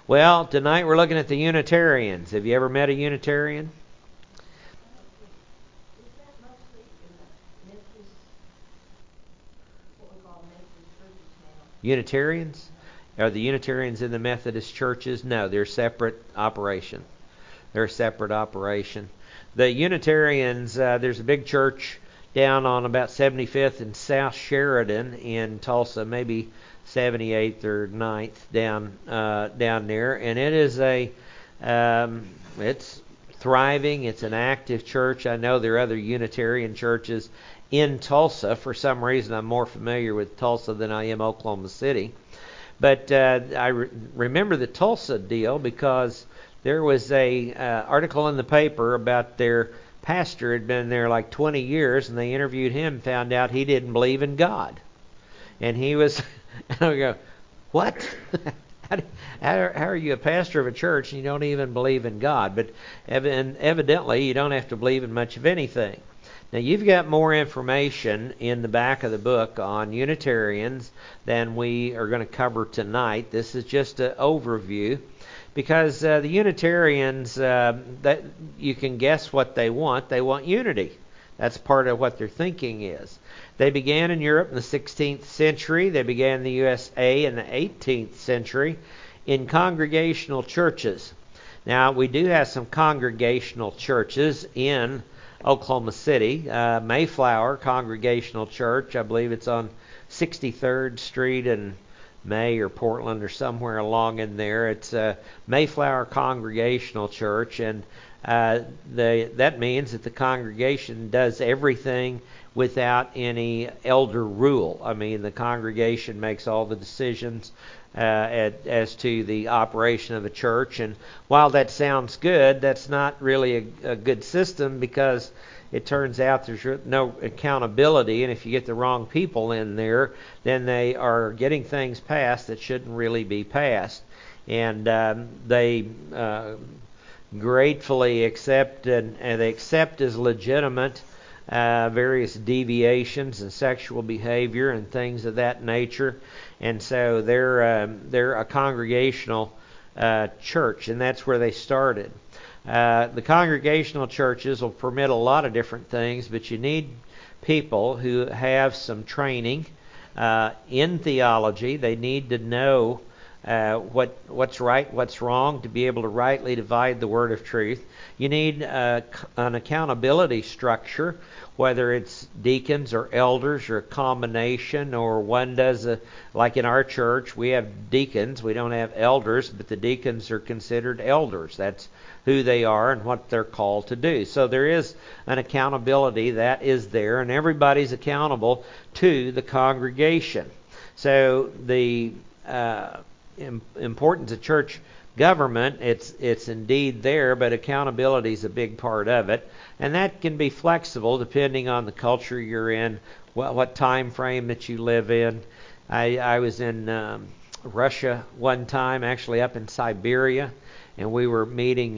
Well, tonight we're looking at the Unitarians. Have you ever met a Unitarian? Unitarians? Are the Unitarians in the Methodist churches? No, they're separate operation. They're a separate operation. The Unitarians, there's a big church down on about 75th and South Sheridan in Tulsa, maybe 78th or 9th down there, and it is it's thriving. It's an active church. I know there are other Unitarian churches in Tulsa. For some reason, I'm more familiar with Tulsa than I am Oklahoma City. But I remember the Tulsa deal because there was a article in the paper about their pastor had been there like 20 years, and they interviewed him, found out he didn't believe in God. And he was, and I go, what? How are you a pastor of a church and you don't even believe in God? But evidently you don't have to believe in much of anything. Now, you've got more information in the back of the book on Unitarians than we are going to cover tonight. This is just an overview because the Unitarians, that you can guess what they want. They want unity. That's part of what their thinking is. They began in Europe in the 16th century. They began in the USA in the 18th century in congregational churches. Now, we do have some congregational churches in Oklahoma City. Mayflower Congregational Church, I believe it's on 63rd Street in May or Portland or somewhere along in there. It's a Mayflower Congregational Church, and that means that the congregation does everything without any elder rule. I mean, the congregation makes all the decisions as to the operation of a church. And while that sounds good, that's not really a good system because it turns out there's no accountability. And if you get the wrong people in there, then they are getting things passed that shouldn't really be passed. And they gratefully accept and they accept as legitimate various deviations in sexual behavior and things of that nature. And so they're a congregational church, and that's where they started. The congregational churches will permit a lot of different things, but you need people who have some training in theology. They need to know what's right, what's wrong, to be able to rightly divide the word of truth. You need an accountability structure, whether it's deacons or elders or a combination, or one does like in our church, we have deacons. We don't have elders, but the deacons are considered elders. That's who they are and what they're called to do. So there is an accountability that is there, and everybody's accountable to the congregation. So the importance of church government, it's indeed there, but accountability is a big part of it, and that can be flexible depending on the culture you're in, what time frame that you live in. I was in Russia one time, actually up in Siberia, and we were meeting.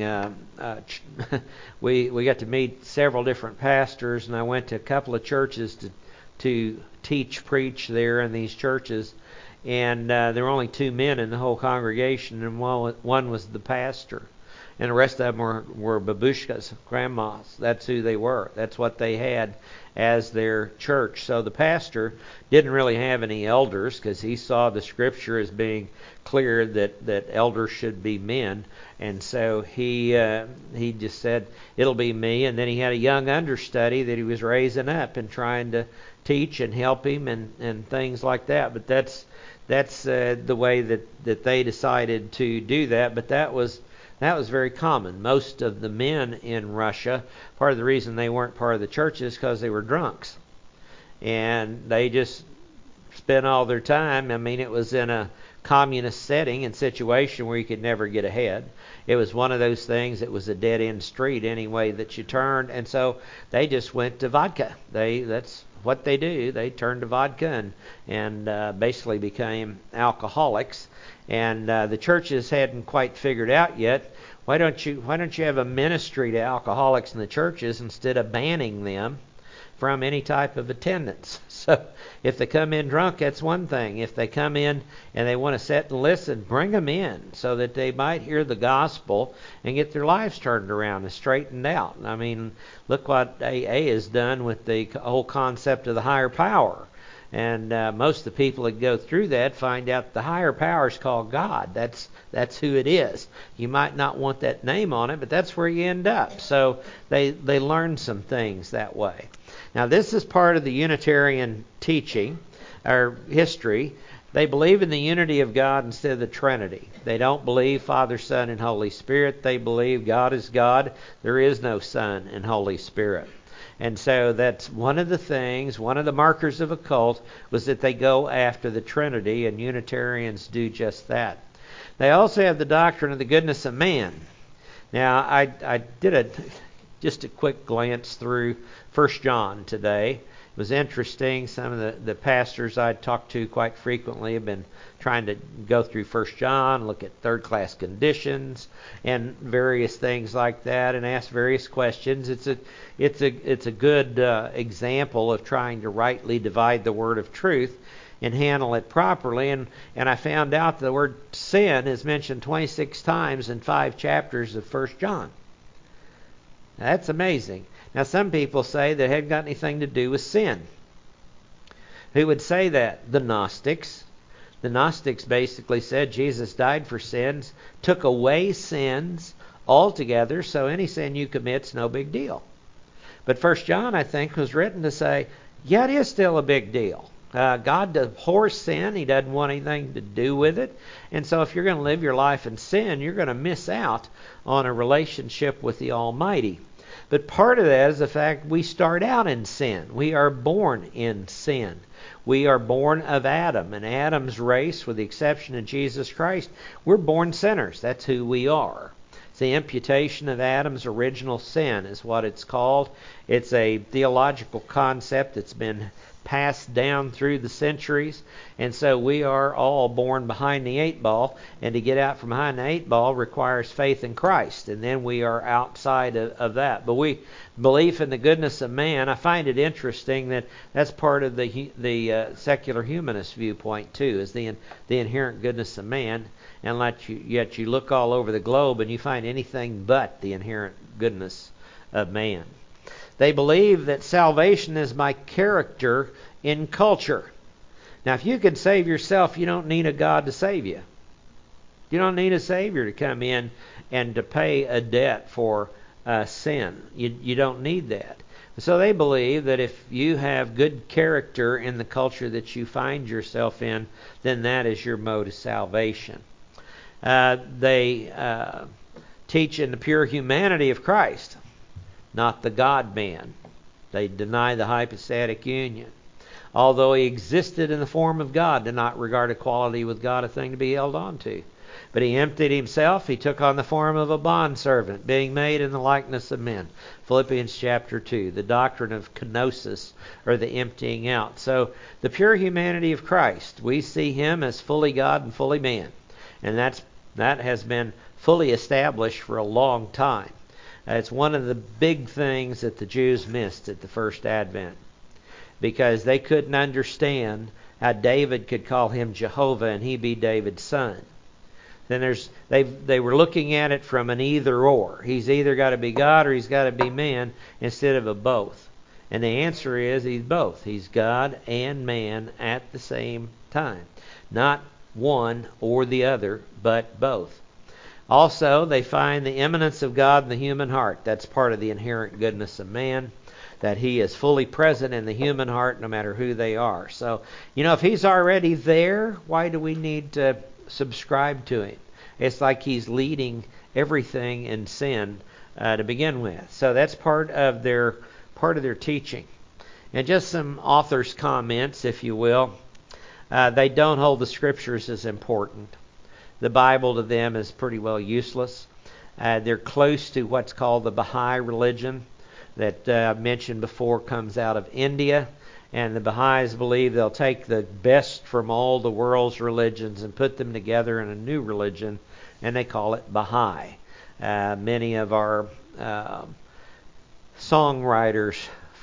We got to meet several different pastors, and I went to a couple of churches to preach there in these churches. And there were only two men in the whole congregation, and one was the pastor. And the rest of them were babushkas, grandmas. That's who they were. That's what they had as their church. So the pastor didn't really have any elders because he saw the scripture as being clear that elders should be men. And so he just said, it'll be me. And then he had a young understudy that he was raising up and trying to teach and help him and things like that. But that's the way that they decided to do that. But that was very common. Most of the men in Russia, part of the reason they weren't part of the church is because they were drunks. And they just spent all their time, I mean, it was in a communist setting and situation where you could never get ahead. It was one of those things, it was a dead-end street anyway that you turned. And so they just went to vodka. That's what they do. They turned to vodka and basically became alcoholics. And the churches hadn't quite figured out yet, why don't you have a ministry to alcoholics in the churches instead of banning them? from any type of attendance. So if they come in drunk, that's one thing. If they come in and they want to sit and listen, bring them in so that they might hear the gospel and get their lives turned around and straightened out. I mean, look what AA has done with the whole concept of the higher power. And most of the people that go through that find out the higher power is called God. That's who it is. You might not want that name on it, but that's where you end up. So they learn some things that way. Now, this is part of the Unitarian teaching, or history. They believe in the unity of God instead of the Trinity. They don't believe Father, Son, and Holy Spirit. They believe God is God. There is no Son and Holy Spirit. And so that's one of the things, one of the markers of a cult was that they go after the Trinity, and Unitarians do just that. They also have the doctrine of the goodness of man. Now, I did just a quick glance through 1 John today. It was interesting. Some of the pastors I talked to quite frequently have been trying to go through 1 John, look at third-class conditions and various things like that, and ask various questions. It's a good example of trying to rightly divide the word of truth and handle it properly. And I found out the word sin is mentioned 26 times in 5 chapters of 1 John. Now, that's amazing. Now, some people say that it hadn't got anything to do with sin. Who would say that? The Gnostics. The Gnostics basically said Jesus died for sins, took away sins altogether, so any sin you commit's no big deal. But 1 John, I think, was written to say, yeah, it is still a big deal. God abhors sin. He doesn't want anything to do with it. And so if you're going to live your life in sin, you're going to miss out on a relationship with the Almighty. But part of that is the fact we start out in sin. We are born in sin. We are born of Adam, and Adam's race, with the exception of Jesus Christ, we're born sinners. That's who we are. It's the imputation of Adam's original sin is what it's called. It's a theological concept that's been passed down through the centuries, and so we are all born behind the 8 ball, and to get out from behind the 8 ball requires faith in Christ, and then we are outside of that. But belief in the goodness of man, I find it interesting that that's part of the secular humanist viewpoint too, is the inherent goodness of man, and yet you look all over the globe and you find anything but the inherent goodness of man. They believe that salvation is by character in culture. Now, if you can save yourself, you don't need a God to save you. You don't need a Savior to come in and to pay a debt for sin. You don't need that. So they believe that if you have good character in the culture that you find yourself in, then that is your mode of salvation. They teach in the pure humanity of Christ, not the God-man. They deny the hypostatic union. Although he existed in the form of God, did not regard equality with God a thing to be held on to. But he emptied himself. He took on the form of a bondservant, being made in the likeness of men. Philippians chapter 2, the doctrine of kenosis, or the emptying out. So the pure humanity of Christ, we see him as fully God and fully man. And that has been fully established for a long time. It's one of the big things that the Jews missed at the first advent, because they couldn't understand how David could call him Jehovah and he be David's son. Then they were looking at it from an either or. He's either got to be God or he's got to be man, instead of a both. And the answer is he's both. He's God and man at the same time. Not one or the other, but both. Also, they find the immanence of God in the human heart. That's part of the inherent goodness of man, that he is fully present in the human heart no matter who they are. So, if he's already there, why do we need to subscribe to him? It's like he's leading everything in sin to begin with. So that's part of their teaching. And just some author's comments, if you will. They don't hold the Scriptures as important. The Bible to them is pretty well useless. They're close to what's called the Baha'i religion that I mentioned before, comes out of India. And the Baha'is believe they'll take the best from all the world's religions and put them together in a new religion, and they call it Baha'i. Many of our songwriters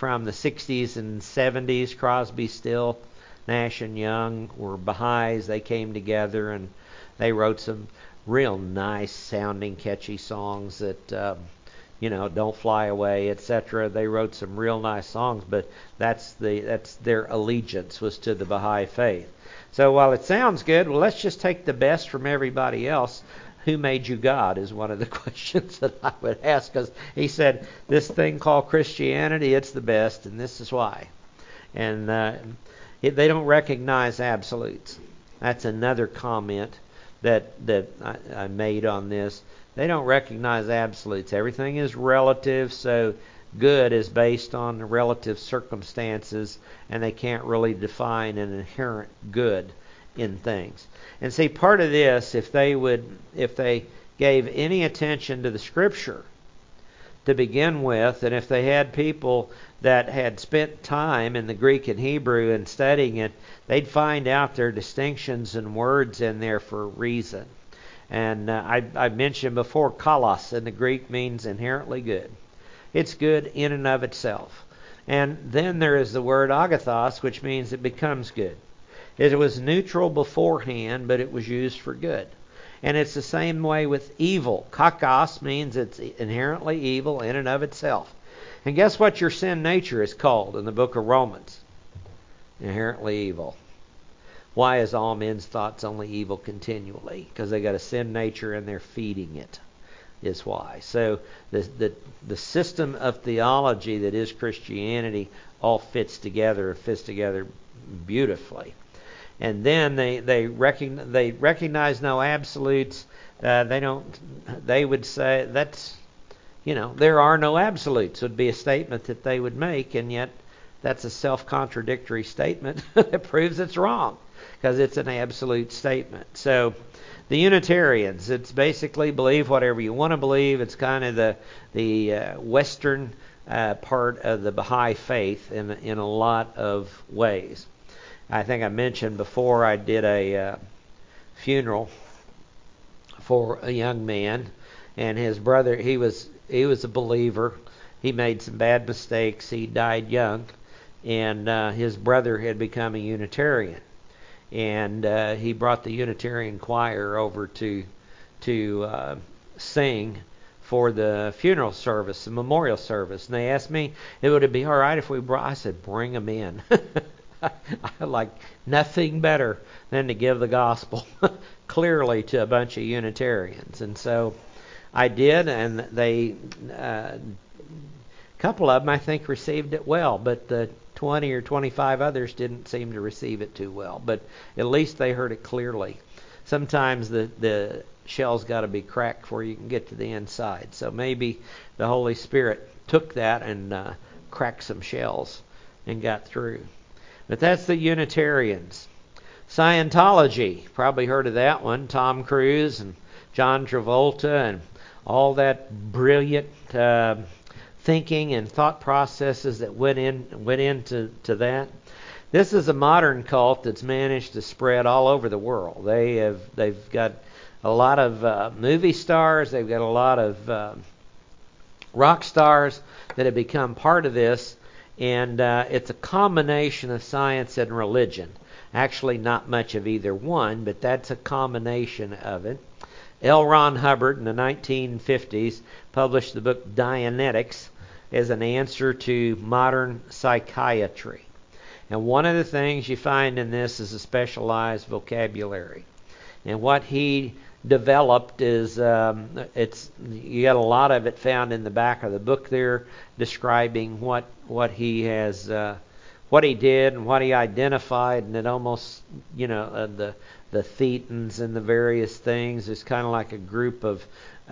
from the 60s and 70s. Crosby, Still, Nash and Young were Baha'is. They came together and they wrote some real nice sounding, catchy songs that, Don't Fly Away, etc. They wrote some real nice songs, but that's their allegiance was to the Baha'i faith. So while it sounds good, well, let's just take the best from everybody else. Who made you God is one of the questions that I would ask, because he said, this thing called Christianity, it's the best, and this is why. And they don't recognize absolutes. That's another comment that I made on this. They don't recognize absolutes. Everything is relative, so good is based on the relative circumstances, and they can't really define an inherent good in things. And see, part of this, if they gave any attention to the Scripture to begin with, and if they had people that had spent time in the Greek and Hebrew and studying it, they'd find out there are distinctions and words in there for a reason. And I mentioned before, kalos in the Greek means inherently good. It's good in and of itself. And then there is the word agathos, which means it becomes good. It was neutral beforehand, but it was used for good. And it's the same way with evil. Kakos means it's inherently evil in and of itself. And guess what your sin nature is called in the book of Romans? Inherently evil. Why is all men's thoughts only evil continually? Because they got a sin nature and they're feeding it, is why. So the system of theology that is Christianity all fits together beautifully. And then they recognize no absolutes. They would say that's, there are no absolutes would be a statement that they would make, and yet that's a self-contradictory statement that proves it's wrong, because it's an absolute statement. So the Unitarians, it's basically believe whatever you want to believe. It's kind of the Western part of the Baha'i faith in a lot of ways. I think I mentioned before I did a funeral for a young man, and his brother, he was a believer. He made some bad mistakes. He died young, and his brother had become a Unitarian. And he brought the Unitarian choir over to sing for the funeral service, the memorial service. And they asked me, would it be all right if we brought? I said, bring them in. I like nothing better than to give the gospel clearly to a bunch of Unitarians. And so I did, and they, a couple of them I think received it well, but the 20 or 25 others didn't seem to receive it too well. But at least they heard it clearly. Sometimes the shell's got to be cracked before you can get to the inside. So maybe the Holy Spirit took that and cracked some shells and got through. But that's the Unitarians. Scientology, probably heard of that one. Tom Cruise and John Travolta and all that brilliant thinking and thought processes that went into that. This is a modern cult that's managed to spread all over the world. They've got a lot of movie stars. They've got a lot of rock stars that have become part of this. And it's a combination of science and religion. Actually, not much of either one, but that's a combination of it. L. Ron Hubbard in the 1950s published the book Dianetics as an answer to modern psychiatry. And one of the things you find in this is a specialized vocabulary. And what he developed is, you got a lot of it found in the back of the book there, describing what he has, what he did and what he identified, and it almost, the thetans and the various things is kind of like a group of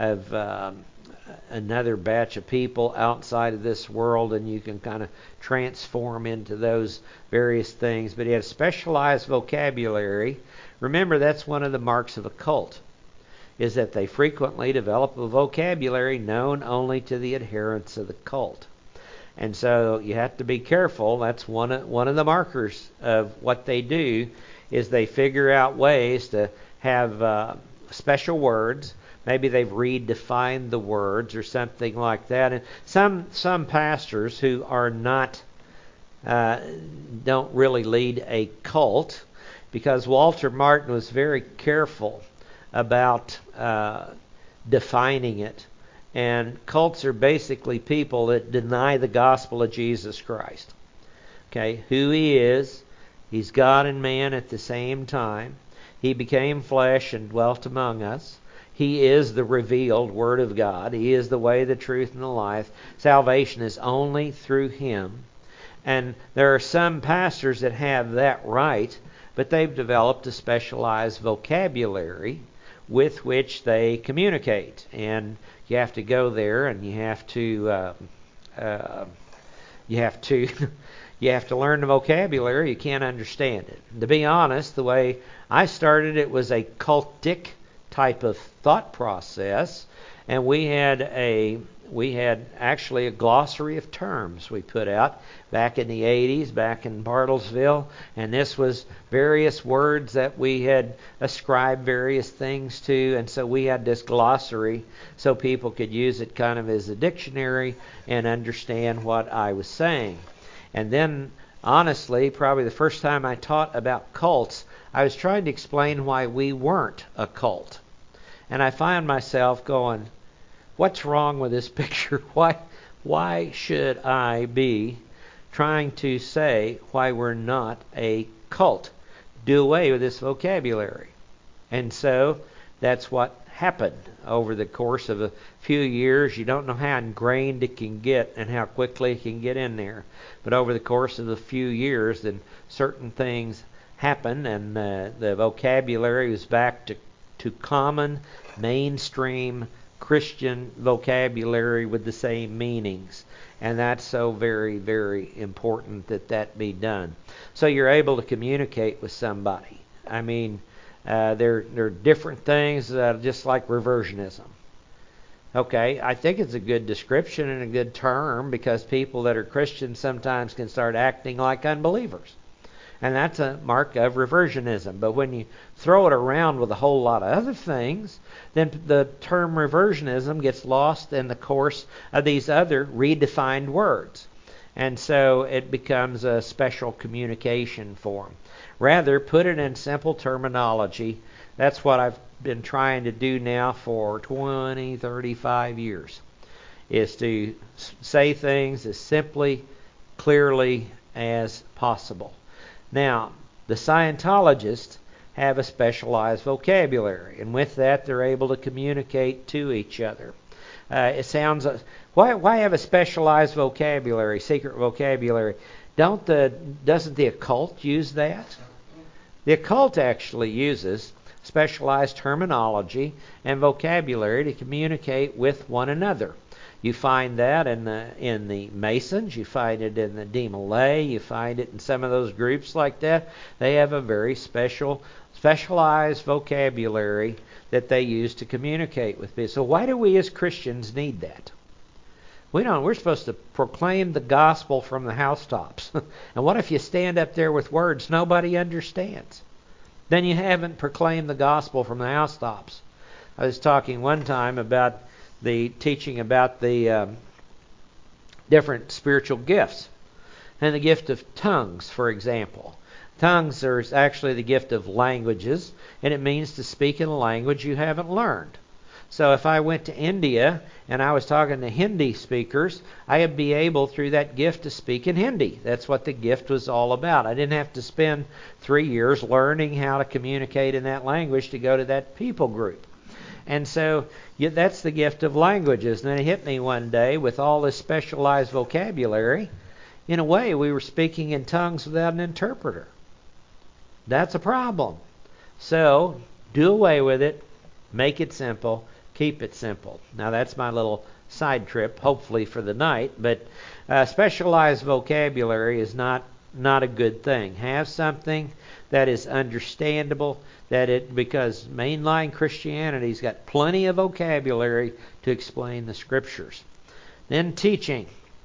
another batch of people outside of this world, and you can kind of transform into those various things. But he had a specialized vocabulary. Remember, that's one of the marks of a cult, is that they frequently develop a vocabulary known only to the adherents of the cult. And so you have to be careful. That's one of the markers of what they do, is they figure out ways to have special words, maybe they've redefined the words or something like that. And some pastors who are not don't really lead a cult, because Walter Martin was very careful about defining it. And cults are basically people that deny the gospel of Jesus Christ. Okay, who He is. He's God and man at the same time. He became flesh and dwelt among us. He is the revealed Word of God. He is the way, the truth, and the life. Salvation is only through Him. And there are some pastors that have that right, but they've developed a specialized vocabulary with which they communicate. And you have to go there, and you have to you have to learn the vocabulary. You can't understand it. To be honest, the way I started, it was a cultic type of thought process, and we had actually a glossary of terms we put out back in the 80s, back in Bartlesville, and this was various words that we had ascribed various things to, and so we had this glossary so people could use it kind of as a dictionary and understand what I was saying. And then, honestly, probably the first time I taught about cults, I was trying to explain why we weren't a cult. And I found myself going, what's wrong with this picture? Why should I be trying to say why we're not a cult? Do away with this vocabulary. And so that's what happened over the course of a few years. You don't know how ingrained it can get and how quickly it can get in there. But over the course of a few years, then certain things happened, and the vocabulary was back to common, mainstream Christian vocabulary with the same meanings. And that's so very, very important that be done. So you're able to communicate with somebody. I mean, there are different things, just like reversionism. Okay, I think it's a good description and a good term, because people that are Christians sometimes can start acting like unbelievers. And that's a mark of reversionism. But when you throw it around with a whole lot of other things, then the term reversionism gets lost in the course of these other redefined words. And so it becomes a special communication form. Rather, put it in simple terminology. That's what I've been trying to do now for 20, 35 years, is to say things as simply, clearly as possible. Now, the Scientologists have a specialized vocabulary, and with that they're able to communicate to each other. It sounds... Why have a specialized vocabulary, secret vocabulary? Doesn't the occult use that? The occult actually uses specialized terminology and vocabulary to communicate with one another. You find that in the Masons, you find it in the Demolay, you find it in some of those groups like that. They have a very specialized vocabulary that they use to communicate with people. So why do we as Christians need that? We don't. We're supposed to proclaim the gospel from the housetops. And what if you stand up there with words nobody understands? Then you haven't proclaimed the gospel from the housetops. I was talking one time about the teaching about the different spiritual gifts. And the gift of tongues, for example. Tongues is actually the gift of languages, and it means to speak in a language you haven't learned. So if I went to India and I was talking to Hindi speakers, I'd be able, through that gift, to speak in Hindi. That's what the gift was all about. I didn't have to spend 3 years learning how to communicate in that language to go to that people group. And so that's the gift of languages. And then it hit me one day with all this specialized vocabulary. In a way, we were speaking in tongues without an interpreter. That's a problem. So do away with it. Make it simple. Keep it simple. Now that's my little side trip, hopefully for the night. But specialized vocabulary is not a good thing. Have something that is understandable, because mainline Christianity's got plenty of vocabulary to explain the Scriptures. Then teaching.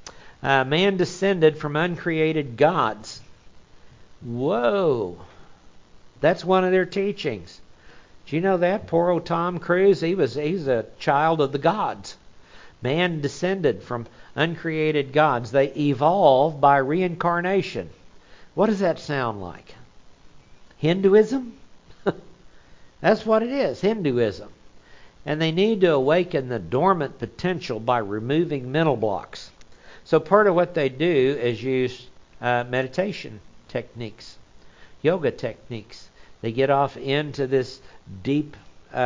Man descended from uncreated gods. Whoa! That's one of their teachings. Do you know that? Poor old Tom Cruise, he's a child of the gods. Man descended from uncreated gods. They evolved by reincarnation. What does that sound like? Hinduism? That's what it is, Hinduism. And they need to awaken the dormant potential by removing mental blocks. So part of what they do is use meditation techniques, yoga techniques. They get off into this deep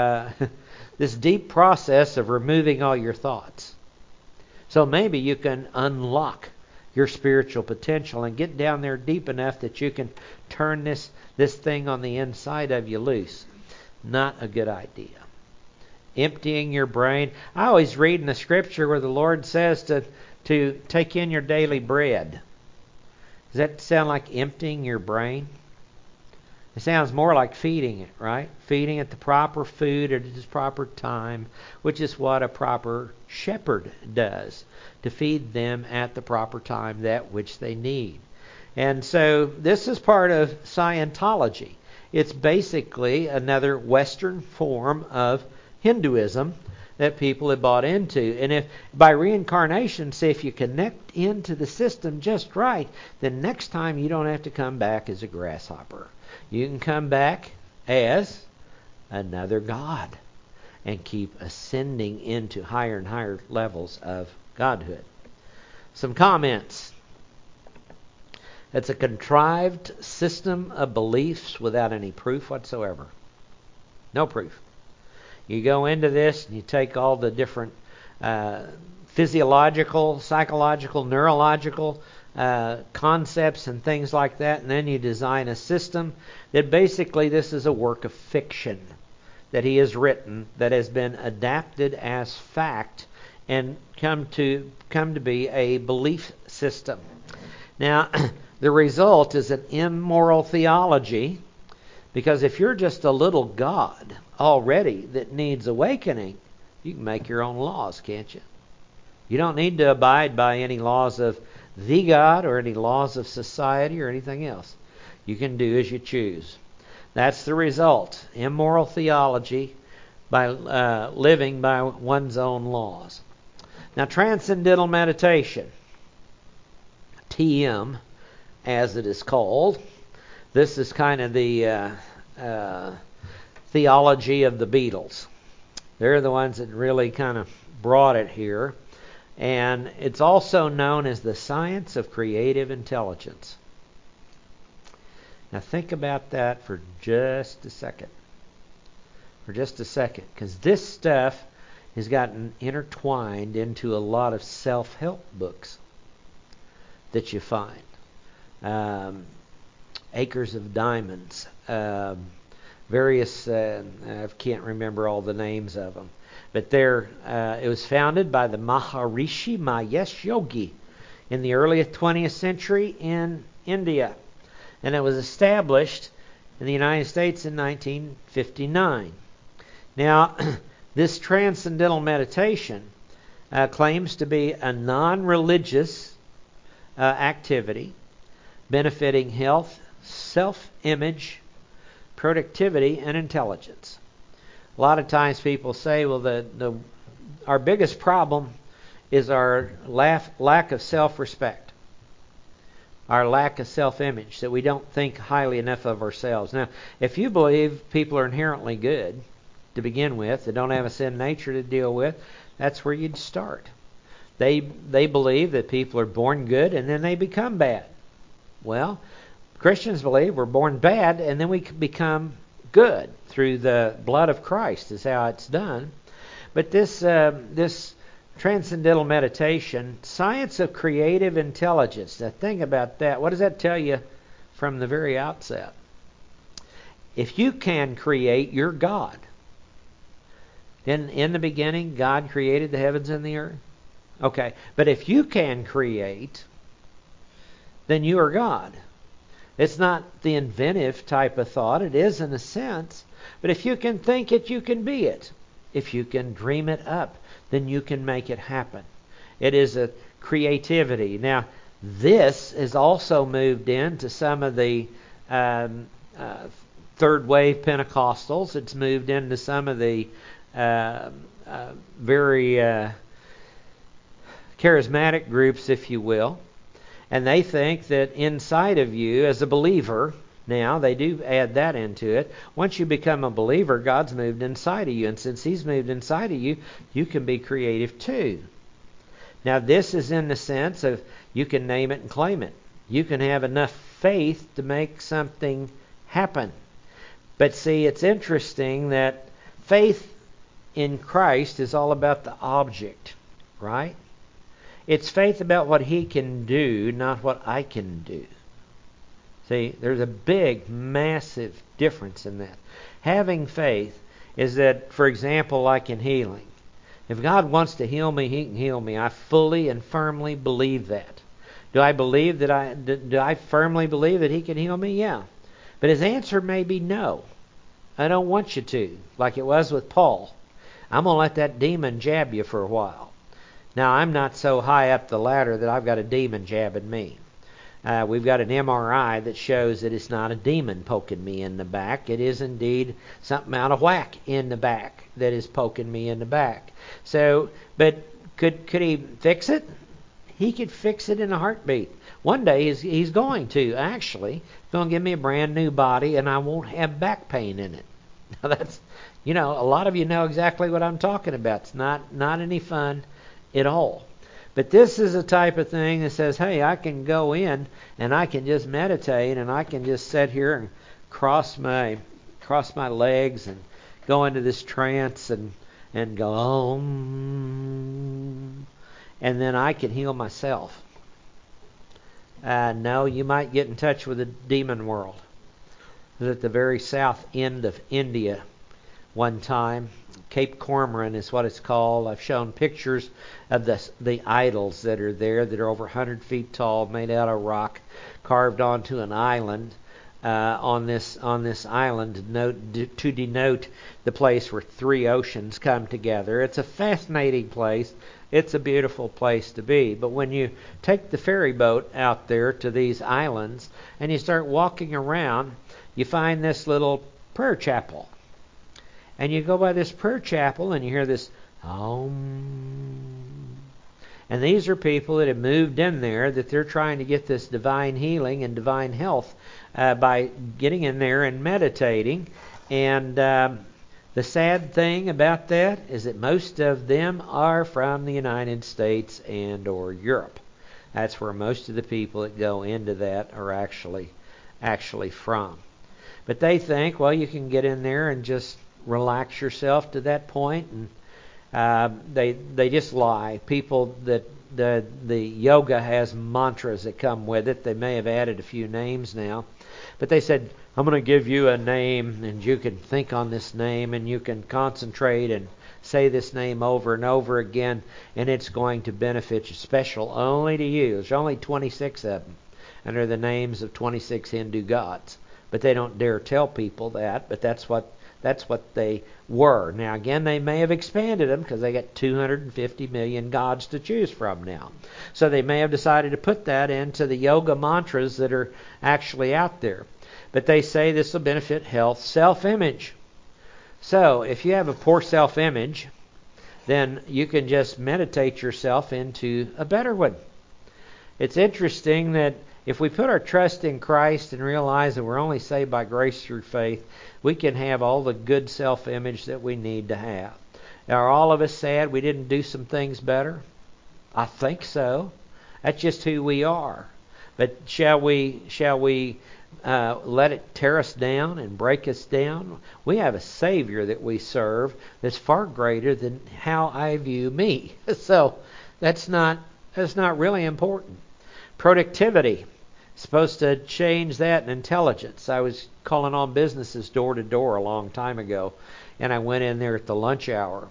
process of removing all your thoughts. So maybe you can unlock your spiritual potential and get down there deep enough that you can turn this thing on the inside of you loose. Not a good idea. Emptying your brain. I always read in the scripture where the Lord says to take in your daily bread. Does that sound like emptying your brain? It sounds more like feeding it, right? Feeding it the proper food at its proper time, which is what a proper shepherd does, to feed them at the proper time that which they need. And so this is part of Scientology. It's basically another Western form of Hinduism that people have bought into. And if by reincarnation, say if you connect into the system just right, then next time you don't have to come back as a grasshopper. You can come back as another god and keep ascending into higher and higher levels of godhood. Some comments. It's a contrived system of beliefs without any proof whatsoever. No proof. You go into this and you take all the different physiological, psychological, neurological concepts and things like that, and then you design a system that basically this is a work of fiction that he has written that has been adapted as fact and come to be a belief system. Now, the result is an immoral theology, because if you're just a little god already that needs awakening, you can make your own laws, can't you? You don't need to abide by any laws of the God or any laws of society or anything else. You can do as you choose. That's the result. Immoral theology by living by one's own laws. Now, transcendental meditation, TM, as it is called. This is kind of the theology of the Beatles. They're the ones that really kind of brought it here. And it's also known as the science of creative intelligence. Now think about that for just a second. Because this stuff has gotten intertwined into a lot of self-help books that you find. Acres of Diamonds. Various, I can't remember all the names of them. But it was founded by the Maharishi Mahesh Yogi in the early 20th century in India. And it was established in the United States in 1959. Now, this transcendental meditation claims to be a non-religious activity benefiting health, self-image, productivity, and intelligence. A lot of times people say, well, our biggest problem is our lack of self-respect, our lack of self-image, that we don't think highly enough of ourselves. Now, if you believe people are inherently good to begin with, they don't have a sin nature to deal with, that's where you'd start. They believe that people are born good and then they become bad. Well, Christians believe we're born bad and then we become good through the blood of Christ is how it's done. But this transcendental meditation, science of creative intelligence. Now think about that. What does that tell you from the very outset? If you can create, you're God. In the beginning, God created the heavens and the earth. Okay, but if you can create, then you are God. It's not the inventive type of thought. It is in a sense. But if you can think it, you can be it. If you can dream it up, then you can make it happen. It is a creativity. Now, this is also moved into some of the third wave Pentecostals. It's moved into some of the very charismatic groups, if you will. And they think that inside of you as a believer, now they do add that into it. Once you become a believer, God's moved inside of you. And since He's moved inside of you, you can be creative too. Now this is in the sense of you can name it and claim it. You can have enough faith to make something happen. But see, it's interesting that faith in Christ is all about the object, right? It's faith about what He can do, not what I can do. See, there's a big, massive difference in that. Having faith is that, for example, like in healing. If God wants to heal me, He can heal me. I fully and firmly believe that. Do I firmly believe that He can heal me? Yeah. But His answer may be no. I don't want you to, like it was with Paul. I'm going to let that demon jab you for a while. Now, I'm not so high up the ladder that I've got a demon jabbing me. We've got an MRI that shows that it's not a demon poking me in the back. It is indeed something out of whack in the back that is poking me in the back. So, but could He fix it? He could fix it in a heartbeat. One day he's going to, actually. He's going to give me a brand new body and I won't have back pain in it. Now that's, a lot of you know exactly what I'm talking about. It's not any fun at all. But this is a type of thing that says, hey, I can go in and I can just meditate and I can just sit here and cross my legs and go into this trance and go, and then I can heal myself. No, you might get in touch with the demon world. I was at the very south end of India one time. Cape Cormoran is what it's called. I've shown pictures of the idols that are there that are over 100 feet tall, made out of rock, carved onto an island. On this island to denote the place where three oceans come together. It's a fascinating place. It's a beautiful place to be. But when you take the ferry boat out there to these islands and you start walking around, you find this little prayer chapel. And you go by this prayer chapel and you hear this Om. And these are people that have moved in there, that they're trying to get this divine healing and divine health by getting in there and meditating. And the sad thing about that is that most of them are from the United States and or Europe. That's where most of the people that go into that are actually from. But they think, well, you can get in there and just relax yourself to that point, and they just lie. People that the yoga has mantras that come with it. They may have added a few names now, but they said, I'm going to give you a name, and you can think on this name, and you can concentrate and say this name over and over again, and it's going to benefit you, special only to you. There's only 26 of them, and they're the names of 26 Hindu gods. But they don't dare tell people that, but that's what they were. Now, again, they may have expanded them because they got 250 million gods to choose from now. So they may have decided to put that into the yoga mantras that are actually out there. But they say this will benefit health, self-image. So if you have a poor self-image, then you can just meditate yourself into a better one. It's interesting that if we put our trust in Christ and realize that we're only saved by grace through faith, we can have all the good self-image that we need to have. Are all of us sad we didn't do some things better? I think so. That's just who we are. But shall we let it tear us down and break us down? We have a Savior that we serve that's far greater than how I view me. So that's not really important. Productivity. Supposed to change that in intelligence. I was calling on businesses door to door a long time ago, and I went in there at the lunch hour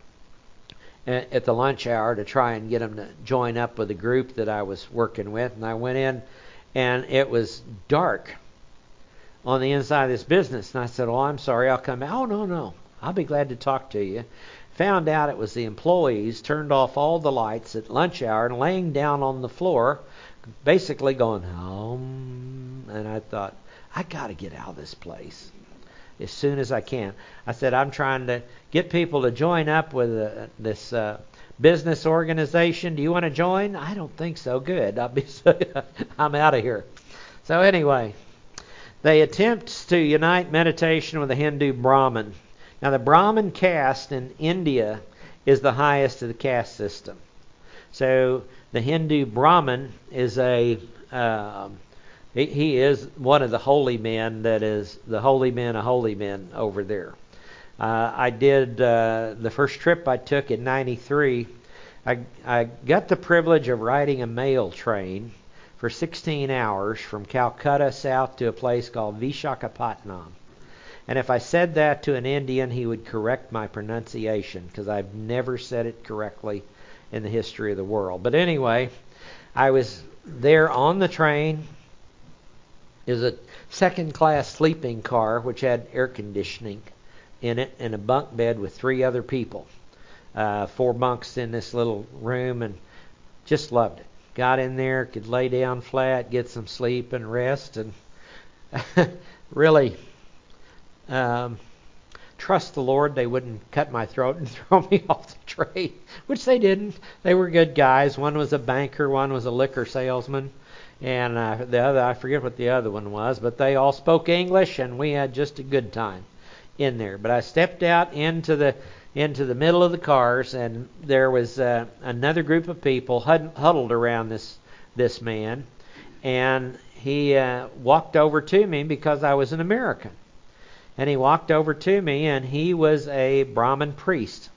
to try and get them to join up with a group that I was working with. And I went in, and it was dark on the inside of this business. And I said, oh, I'm sorry, I'll come back. Oh, no, I'll be glad to talk to you. Found out it was the employees turned off all the lights at lunch hour and laying down on the floor, basically going, and I thought, I got to get out of this place. as soon as I can. I said, I'm trying to get people to join up with this business organization. Do you want to join? I don't think so. Good. I'm out of here. So anyway, they attempt to unite meditation with the Hindu Brahmin. Now the Brahmin caste in India is the highest of the caste system. So the Hindu Brahmin is he is one of the holy men that is the holy men of holy men over there. I did the first trip I took in '93. I got the privilege of riding a mail train for 16 hours from Calcutta south to a place called Vishakhapatnam. And if I said that to an Indian, he would correct my pronunciation because I've never said it correctly in the history of the world. But anyway, I was there on the train. It was a second-class sleeping car which had air conditioning in it and a bunk bed with 3 other people. 4 bunks in this little room, and just loved it. Got in there, could lay down flat, get some sleep and rest, and really trust the Lord they wouldn't cut my throat and throw me off the train, which they didn't. They were good guys. One was a banker, one was a liquor salesman, and the other, I forget what the other one was, but they all spoke English, and we had just a good time in there. But I stepped out into the middle of the cars, and there was another group of people huddled around this man, and he walked over to me because I was an American. And he walked over to me, and he was a Brahmin priest.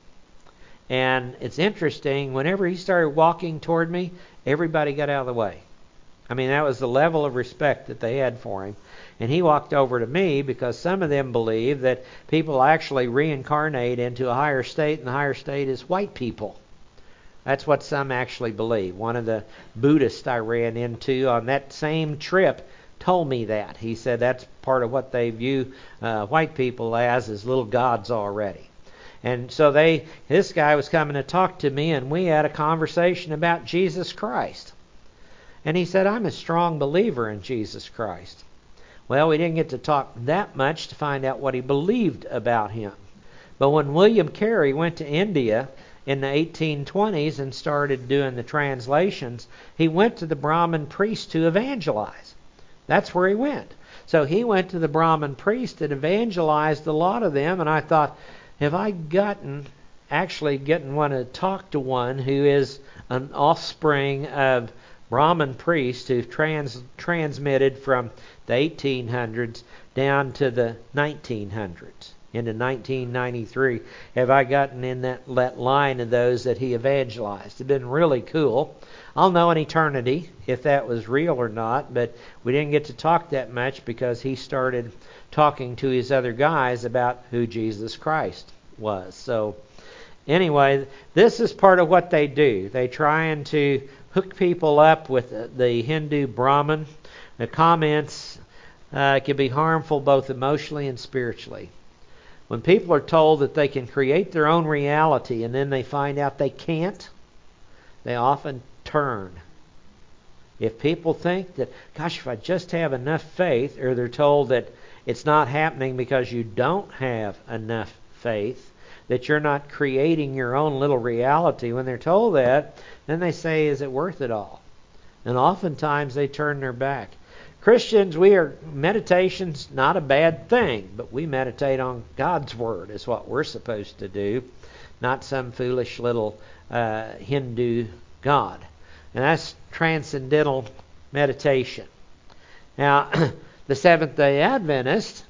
And it's interesting, whenever he started walking toward me, everybody got out of the way. I mean, that was the level of respect that they had for him. And he walked over to me because some of them believe that people actually reincarnate into a higher state, and the higher state is white people. That's what some actually believe. One of the Buddhists I ran into on that same trip told me that. He said that's part of what they view white people as little gods already. And so this guy was coming to talk to me, and we had a conversation about Jesus Christ. And he said, I'm a strong believer in Jesus Christ. Well, we didn't get to talk that much to find out what he believed about him. But when William Carey went to India in the 1820s and started doing the translations, he went to the Brahmin priest to evangelize. That's where he went. So he went to the Brahmin priest and evangelized a lot of them, and I thought, have I actually want to talk to one who is an offspring of Brahmin priests who transmitted from the 1800s down to the 1900s. Into 1993, have I gotten in that line of those that he evangelized? It's been really cool. I'll know in eternity if that was real or not, but we didn't get to talk that much because he started talking to his other guys about who Jesus Christ was. So anyway, this is part of what they do. They trying to hook people up with the Hindu Brahmin. The comments can be harmful both emotionally and spiritually. When people are told that they can create their own reality and then they find out they can't, they often turn. If people think that, gosh, if I just have enough faith, or they're told that it's not happening because you don't have enough faith, that you're not creating your own little reality, when they're told that, then they say, is it worth it all? And oftentimes they turn their back. Christians, meditation's not a bad thing, but we meditate on God's Word is what we're supposed to do, not some foolish little Hindu god. And that's transcendental meditation. Now, the Seventh-day Adventists,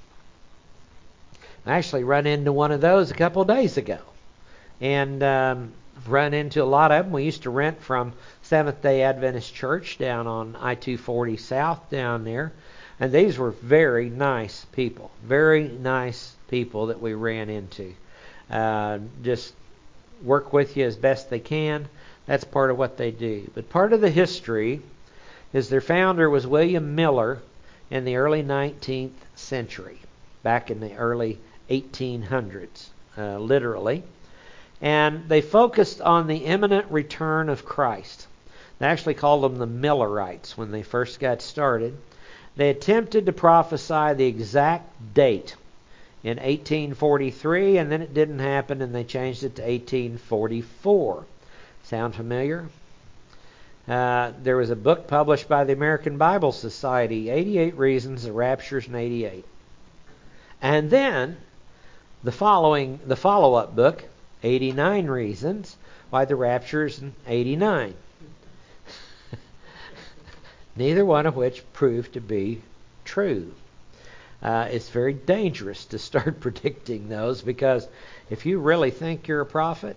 I actually run into one of those a couple of days ago. And run into a lot of them. We used to rent from Seventh-day Adventist Church down on I-240 South down there. And these were very nice people. Very nice people that we ran into. Just work with you as best they can. That's part of what they do. But part of the history is their founder was William Miller in the early 19th century. Back in the early 1800s, literally. And they focused on the imminent return of Christ. They actually called them the Millerites when they first got started. They attempted to prophesy the exact date in 1843, and then it didn't happen, and they changed it to 1844. Sound familiar? There was a book published by the American Bible Society, 88 Reasons the Rapture's in 88. And then the follow-up book, 89 Reasons Why the Rapture's in 89. Neither one of which proved to be true. It's very dangerous to start predicting those, because if you really think you're a prophet,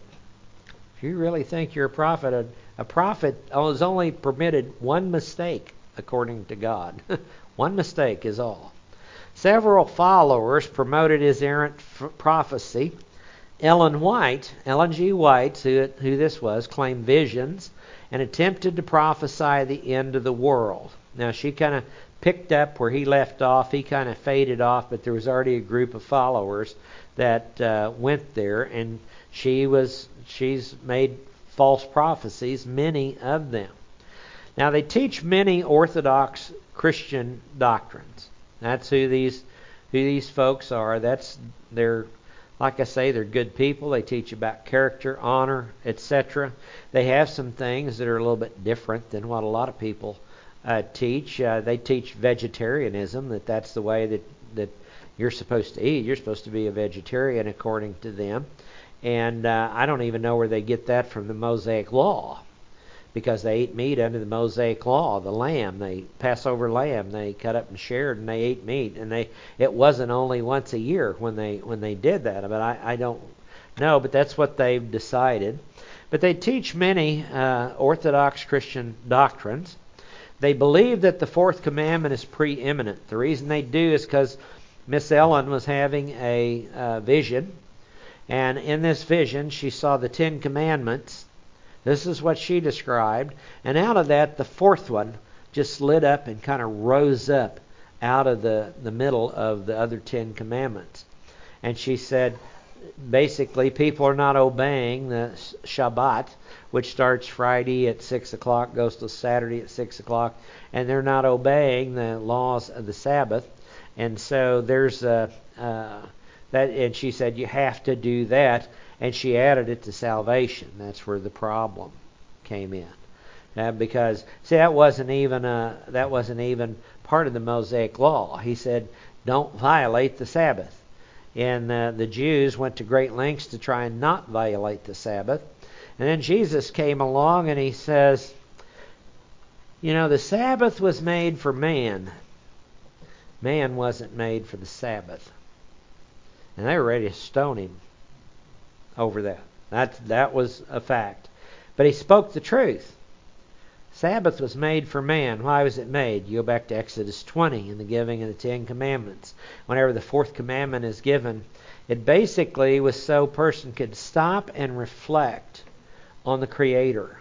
a prophet is only permitted one mistake according to God. One mistake is all. Several followers promoted his errant prophecy. Ellen G. White, who this was, claimed visions and attempted to prophesy the end of the world. Now, she kind of picked up where he left off. He kind of faded off, but there was already a group of followers that went there, and she's made false prophecies, many of them. Now, they teach many Orthodox Christian doctrines. That's who these folks are. They're, like I say, they're good people. They teach about character, honor, etc. They have some things that are a little bit different than what a lot of people teach. They teach vegetarianism, that's the way that you're supposed to eat. You're supposed to be a vegetarian according to them. And I don't even know where they get that from the Mosaic Law, because they ate meat under the Mosaic Law. The lamb, the Passover lamb, they cut up and shared, and they ate meat. And it wasn't only once a year when they did that. But I don't know. But that's what they've decided. But they teach many Orthodox Christian doctrines. They believe that the fourth commandment is preeminent. The reason they do is because Miss Ellen was having a vision. And in this vision, she saw the 10 Commandments. This is what she described. And out of that, the fourth one just lit up and kind of rose up out of the middle of the other 10 Commandments. And she said, basically, people are not obeying the Shabbat, which starts Friday at 6 o'clock, goes to Saturday at 6 o'clock. And they're not obeying the laws of the Sabbath. And so there's and she said, you have to do that. And she added it to salvation. That's where the problem came in. Because, see, that wasn't even part of the Mosaic Law. He said, don't violate the Sabbath. And the Jews went to great lengths to try and not violate the Sabbath. And then Jesus came along and he says, the Sabbath was made for man. Man wasn't made for the Sabbath. And they were ready to stone him over that. That was a fact. But he spoke the truth. Sabbath was made for man. Why was it made? You go back to Exodus 20 in the giving of the 10 Commandments. Whenever the fourth commandment is given, it basically was so a person could stop and reflect on the Creator.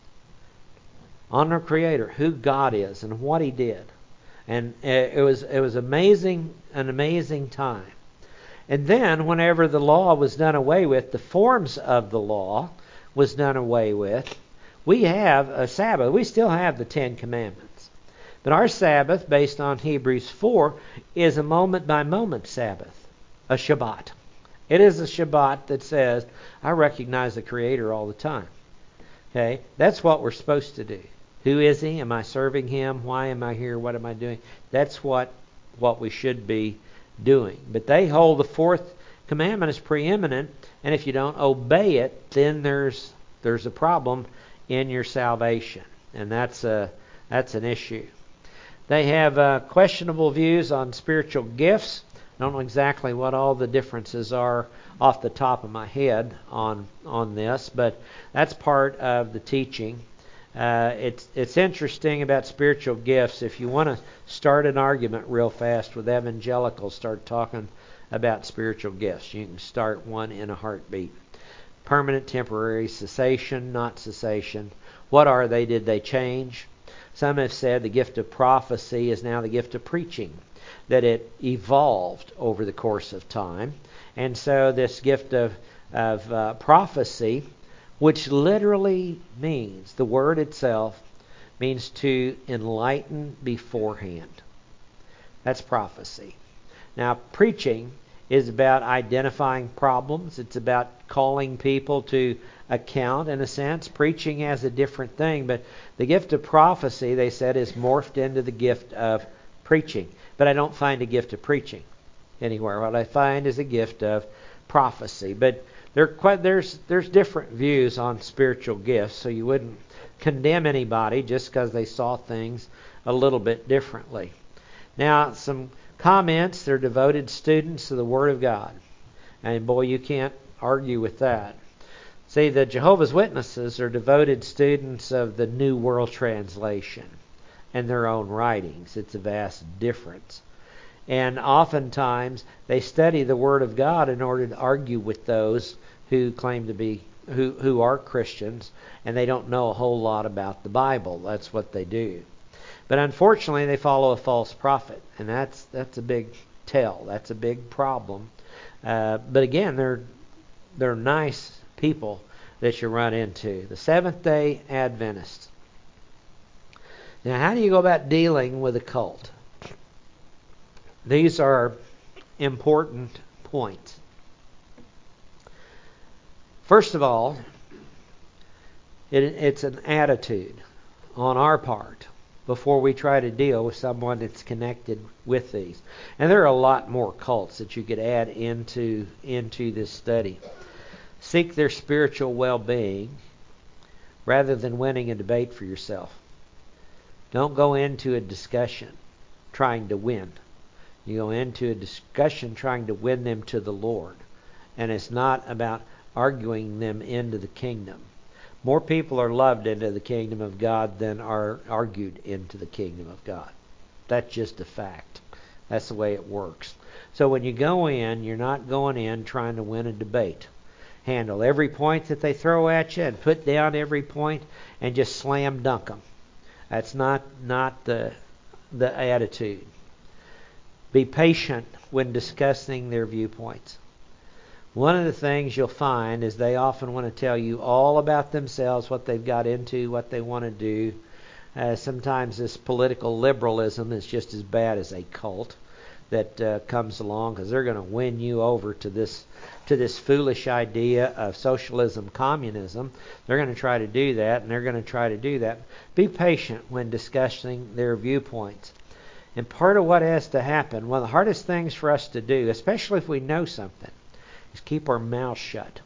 On the Creator, who God is and what He did. And it was an amazing time. And then, whenever the law was done away with, the forms of the law was done away with, we have a Sabbath. We still have the 10 Commandments. But our Sabbath, based on Hebrews 4, is a moment-by-moment Sabbath, a Shabbat. It is a Shabbat that says, I recognize the Creator all the time. Okay? That's what we're supposed to do. Who is He? Am I serving Him? Why am I here? What am I doing? That's what we should be doing. But they hold the fourth commandment is preeminent, and if you don't obey it, then there's a problem in your salvation, and that's an issue. They have questionable views on spiritual gifts. I don't know exactly what all the differences are off the top of my head on this, but that's part of the teaching. It's interesting about spiritual gifts. If you want to start an argument real fast with evangelicals, start talking about spiritual gifts. You can start one in a heartbeat. Permanent, temporary, cessation, not cessation. What are they? Did they change? Some have said the gift of prophecy is now the gift of preaching, that it evolved over the course of time. And so this gift of prophecy, which literally means, the word itself means to enlighten beforehand. That's prophecy. Now, preaching is about identifying problems. It's about calling people to account, in a sense. Preaching has a different thing, but the gift of prophecy, they said, is morphed into the gift of preaching. But I don't find a gift of preaching anywhere. What I find is a gift of prophecy. But there's different views on spiritual gifts, so you wouldn't condemn anybody just because they saw things a little bit differently. Now, some comments. They're devoted students of the Word of God. And boy, you can't argue with that. See, the Jehovah's Witnesses are devoted students of the New World Translation and their own writings. It's a vast difference. And oftentimes, they study the Word of God in order to argue with those who claim to be, who are Christians, and they don't know a whole lot about the Bible. That's what they do. But unfortunately, they follow a false prophet, and that's a big tell. That's a big problem. But again, they're nice people that you run into. The Seventh-day Adventists. Now, how do you go about dealing with a cult? These are important points. First of all, it's an attitude on our part before we try to deal with someone that's connected with these. And there are a lot more cults that you could add into this study. Seek their spiritual well-being rather than winning a debate for yourself. Don't go into a discussion trying to win. You go into a discussion trying to win them to the Lord. And it's not about arguing them into the kingdom. More people are loved into the kingdom of God than are argued into the kingdom of God. That's just a fact. That's the way it works. So when you go in, you're not going in trying to win a debate. Handle every point that they throw at you and put down every point and just slam dunk them. That's not the attitude. Be patient when discussing their viewpoints. One of the things you'll find is they often want to tell you all about themselves, what they've got into, what they want to do. Sometimes this political liberalism is just as bad as a cult that comes along, because they're going to win you over to this foolish idea of socialism, communism. They're going to try to do that, and they're going to try to do that. Be patient when discussing their viewpoints. And part of what has to happen, one of the hardest things for us to do, especially if we know something, is keep our mouth shut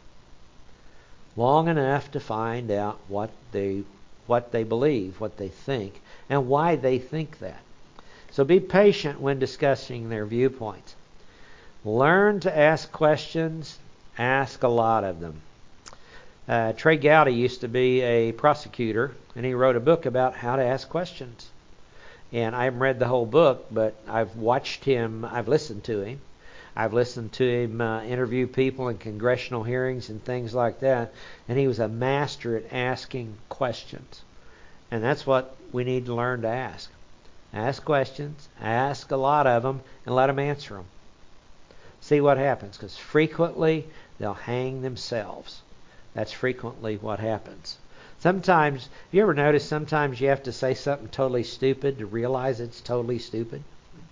long enough to find out what they believe, what they think, and why they think that. So be patient when discussing their viewpoints. Learn to ask questions. Ask a lot of them. Trey Gowdy used to be a prosecutor, and he wrote a book about how to ask questions. And I haven't read the whole book, but I've watched him. I've listened to him. I've listened to him interview people in congressional hearings and things like that. And he was a master at asking questions. And that's what we need to learn to ask. Ask questions, ask a lot of them, and let them answer them. See what happens, because frequently they'll hang themselves. That's frequently what happens. Sometimes, have you ever noticed sometimes you have to say something totally stupid to realize it's totally stupid?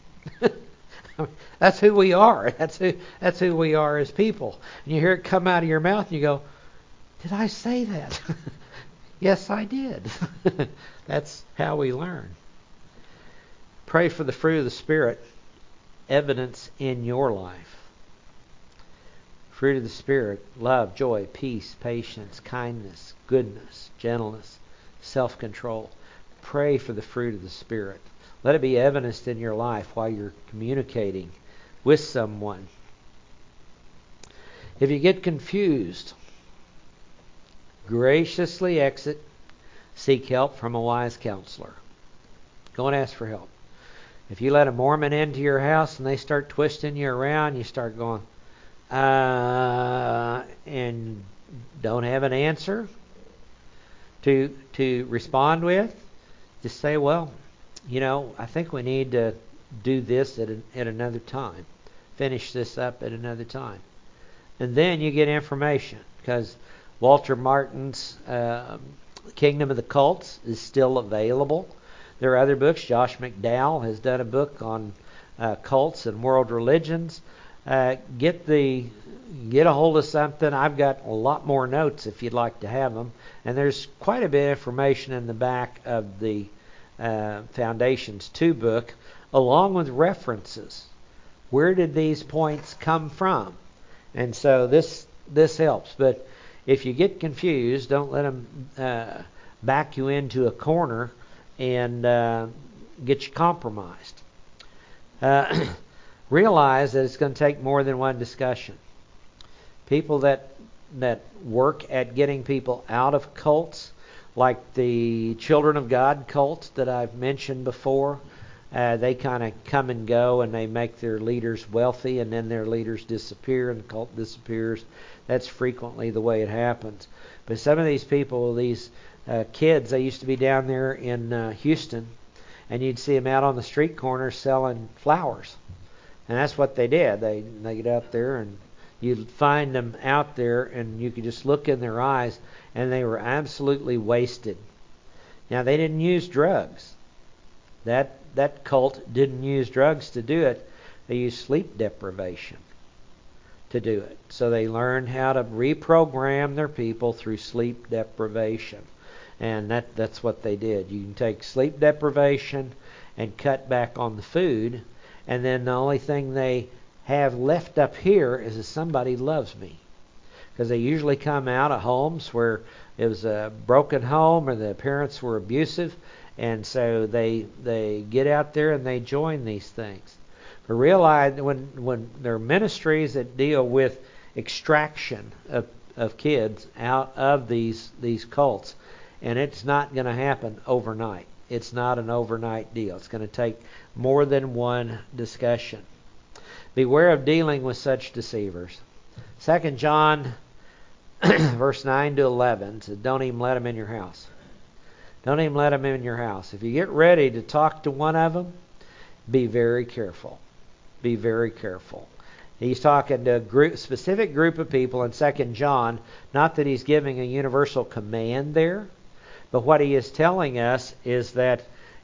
That's who we are. That's who we are as people. And you hear it come out of your mouth and you go, did I say that? Yes, I did. That's how we learn. Pray for the fruit of the Spirit, evidence in your life. Fruit of the Spirit, love, joy, peace, patience, kindness, goodness, gentleness, self-control. Pray for the fruit of the Spirit. Let it be evidenced in your life while you're communicating with someone. If you get confused, graciously exit. Seek help from a wise counselor. Go and ask for help. If you let a Mormon into your house and they start twisting you around, you start going, and don't have an answer to respond with, just say, well, I think we need to do this at another time. Finish this up at another time. And then you get information, because Walter Martin's Kingdom of the Cults is still available. There are other books. Josh McDowell has done a book on cults and world religions. get a hold of something. I've got a lot more notes if you'd like to have them. And there's quite a bit of information in the back of the Foundations 2 book, along with references. Where did these points come from? And so this helps. But if you get confused, don't let them back you into a corner and get you compromised. Realize that it's going to take more than one discussion. People that work at getting people out of cults, like the Children of God cult that I've mentioned before, they kind of come and go, and they make their leaders wealthy, and then their leaders disappear, and the cult disappears. That's frequently the way it happens. But some of these people, these kids, they used to be down there in Houston, and you'd see them out on the street corner selling flowers. And that's what they did. They get out there, and you'd find them out there, and you could just look in their eyes, and they were absolutely wasted. Now, they didn't use drugs. That cult didn't use drugs to do it. They used sleep deprivation to do it. So they learned how to reprogram their people through sleep deprivation. And that's what they did. You can take sleep deprivation and cut back on the food, and then the only thing they have left up here is that somebody loves me. Because they usually come out of homes where it was a broken home or the parents were abusive, and so they get out there and they join these things. But realize when there are ministries that deal with extraction of kids out of these cults, and it's not going to happen overnight. It's not an overnight deal. It's going to take more than one discussion. Beware of dealing with such deceivers. 2 John verse 9 to 11 says, don't even let them in your house. Don't even let them in your house. If you get ready to talk to one of them, be very careful. Be very careful. He's talking to a specific group of people in 2 John. Not that he's giving a universal command there, but what he is telling us is that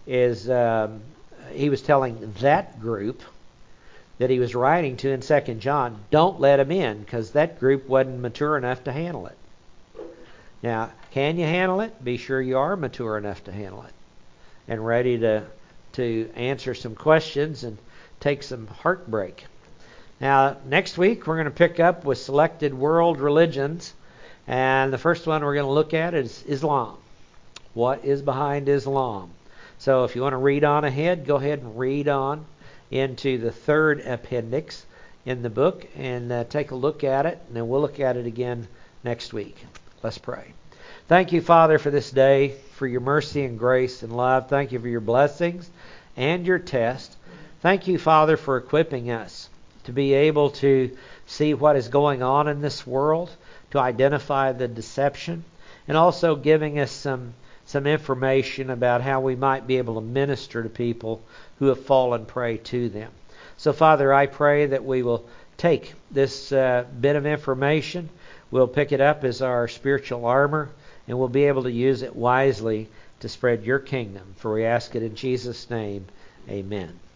he was telling that group that he was writing to in 2 John, don't let them in, because that group wasn't mature enough to handle it. Now, can you handle it? Be sure you are mature enough to handle it and ready to answer some questions and take some heartbreak. Now, next week we're going to pick up with selected world religions, and the first one we're going to look at is Islam. What is behind Islam? So if you want to read on ahead, go ahead and read on into the third appendix in the book and take a look at it, and then we'll look at it again next week. Let's pray. Thank you, Father, for this day, for your mercy and grace and love. Thank you for your blessings and your test. Thank you, Father, for equipping us to be able to see what is going on in this world, to identify the deception, and also giving us some information about how we might be able to minister to people who have fallen prey to them. So, Father, I pray that we will take this bit of information, we'll pick it up as our spiritual armor, and we'll be able to use it wisely to spread your kingdom. For we ask it in Jesus' name, amen.